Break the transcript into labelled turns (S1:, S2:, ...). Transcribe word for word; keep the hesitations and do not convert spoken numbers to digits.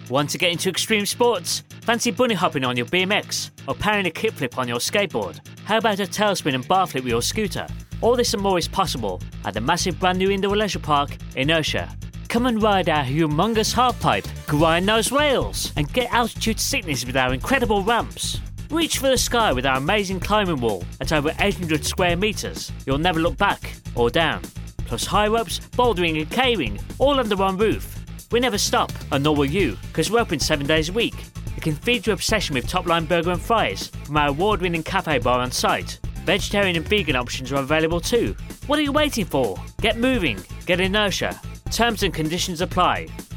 S1: Want to get into extreme sports? Fancy bunny hopping on your B M X or parrying a kickflip on your skateboard? How about a tailspin and bar flip with your scooter? All this and more is possible at the massive brand new indoor leisure park, Inertia. Come and ride our humongous halfpipe, grind those rails, and get altitude sickness with our incredible ramps. Reach for the sky with our amazing climbing wall at over eight hundred square metres. You'll never look back or down. Plus high ropes, bouldering and caving, all under one roof. We never stop, and nor will you, because we're open seven days a week. You can feed your obsession with top-line burger and fries from our award-winning cafe bar on site. Vegetarian and vegan options are available too. What are you waiting for? Get moving. Get Inertia. Terms and conditions apply.